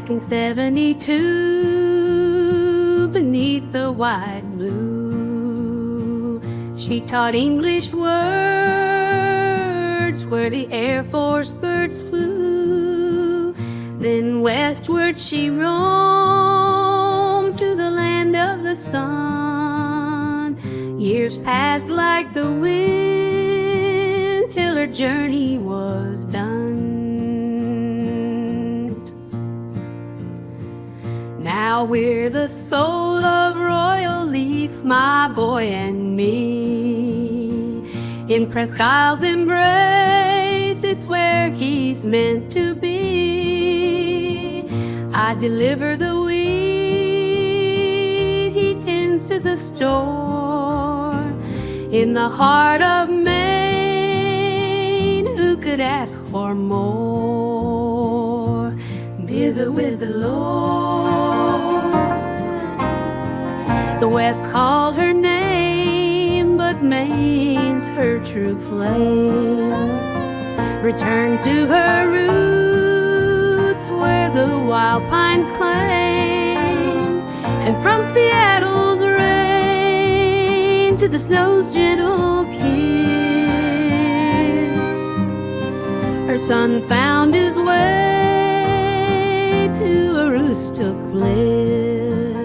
back in '72, beneath the wide blue, she taught English words where the Air Force birds flew. Then westward she roamed to the land of the sun. Years passed like the wind till her journey was done. Now we're the soul of Royal Leaf, my boy and me. In Presque Isle's embrace, it's where he's meant to be. I deliver the wheat, he tends to the store. In the heart of Maine, who could ask for more? Thither with the Lord. The West called her name, but Maine's her true flame. Return to her roots where the wild pines claim. And from Seattle's rain to the snow's gentle kiss, her son found his way to Aroostook bliss.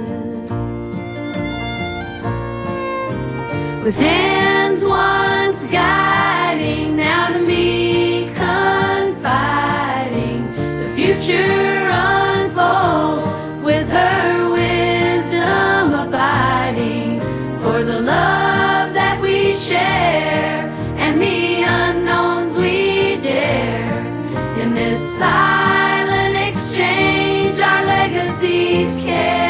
With hands once guiding, now to me confiding, the future unfolds with her wisdom abiding. For the love that we share and the unknowns we dare, in this silent exchange our legacies care.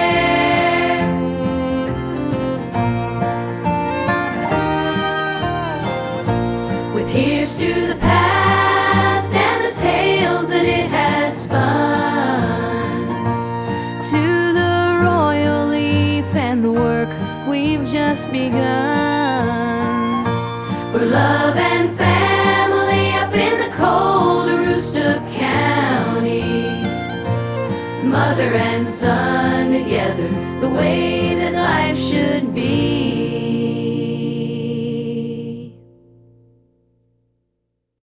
With here's to the past and the tales that it has spun, to the Royal Leaf and the work we've just begun. For love and family up in the cold Aroostook County, mother and son together, the way that life should be.